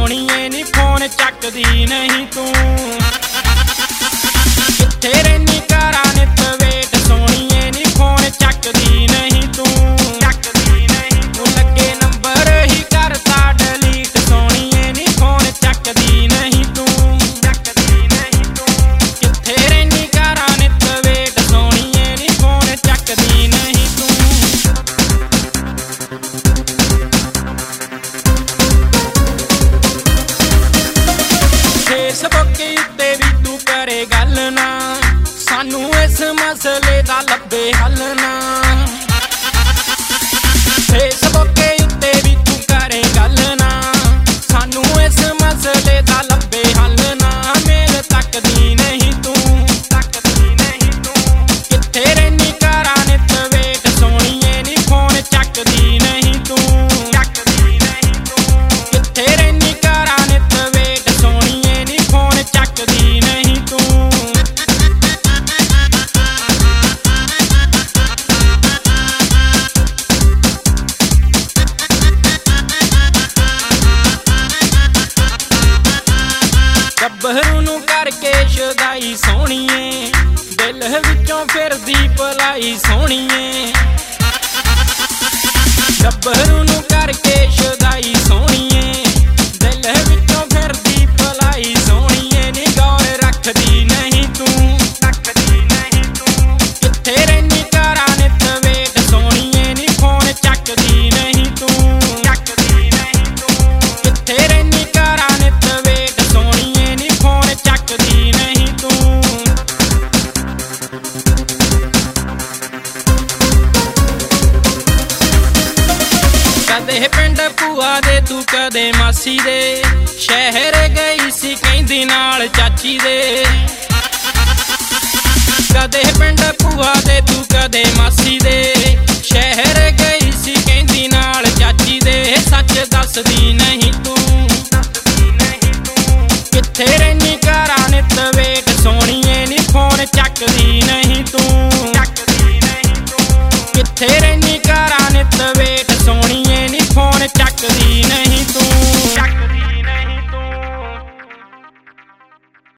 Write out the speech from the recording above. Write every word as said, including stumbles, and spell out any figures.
सोहणीए नी phone चकदी नहीं तू कित्थे रैनी करा नित वेट सोहणीए नी फोन चकदी नहीं तू चकदी नहीं तू लगे नंबर ही करता डिलीट सोहणीए नी फोन चकदी नहीं तू चकदी नहीं तू कित्थे रैनी करा नित वेट सोहणीए नी फोन चकदी नहीं तू फेसबुक उत्ते भी तू करे गल ना सानू इस मसले दा लब्बे हल ना फेसबुक उत्ते भी तू करे गल ना सानू इस मसले दा लब्बे हल ना मेल तकदी नहीं तू तकदी नहीं तू कित्थे रैनी करा नित वेट सोहणीए नी फोन चकदी नहीं तू चकदी नहीं तू कित्थे रैनी करा नित वेट सोहणीए नी फोन चकदी नहीं तू गब्बरू नू करके शुदाई सोहणीए दिल विचों फिरदी भलाई सोहणीए गब्बरू नू करके शुदाई सोहणीए दिल विचों फिरदी भलाई सोहणीए नी गौर रखदी नहीं तू रखदी नहीं तू कित्थे रैनी करा नित वेट सोहणीए नी फोन चकदी नहीं तू चकदी नहीं तू कित्थे रैनी करा नित वेट सोहणीए नी फोन चकदी नहीं तू कदे पिंड भूआ दे तू कदे मासी दे शहर गई सी कहंदी नाल चाची दे कदे पिंड भूआ दे तू कदे मासी दे शहर गई सी कहंदी नाल चाची दे सच दसदी नहीं तू कित्थे रैनी करा नित वेट सोहणीए नी फोन चकदी नहीं तू चकदी नहीं तू कित्थे रैनी